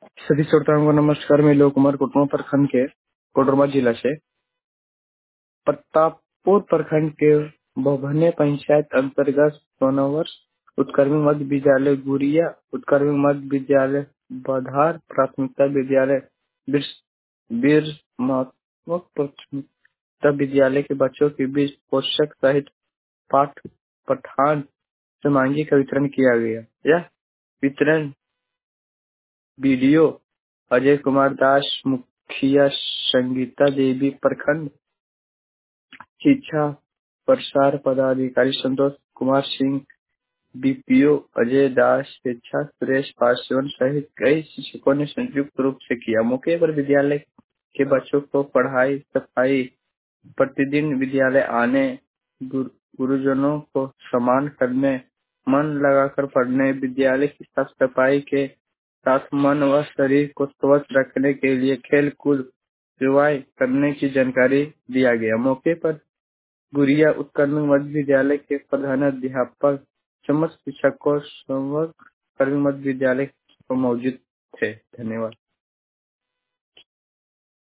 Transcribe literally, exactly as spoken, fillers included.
सभी श्रोताओं को नमस्कार। मैं लोक कुमार कुटुम्ब प्रखंड के कोडरमा जिला से प्रतापपुर प्रखंड के भवने पंचायत अंतर्गत सोनवर्ष उत्कर्मी मध्य विद्यालय गुरिया, उत्कर्मी मध्य विद्यालय बधार, प्राथमिकता विद्यालय बीर बीर मात्मक प्राथमिकता विद्यालय के बच्चों के बीच पोषक सहित पाठ पठान सामग्री का वितरण किया गया। यह वितरण वीडियो अजय कुमार दास, मुखिया संगीता देवी, प्रखंड शिक्षा प्रसार पदाधिकारी संतोष कुमार सिंह, बीपीओ अजय दास, शिक्षा सुरेश पासवान सहित कई शिक्षकों ने संयुक्त रूप से किया। मौके पर विद्यालय के बच्चों को पढ़ाई, सफाई, प्रतिदिन विद्यालय आने, गुरु, गुरुजनों को सम्मान करने, मन लगाकर पढ़ने, विद्यालय की साफ सफाई के साथ मन व शरीर को स्वस्थ रखने के लिए खेल कूद सेवाएं करने की जानकारी दिया गया। मौके पर गुरिया उत्कर्मी मध्य विद्यालय के प्रधानाध्यापक, समस्त शिक्षकों, समस्त कर्मी मध्य विद्यालय को मौजूद थे। धन्यवाद।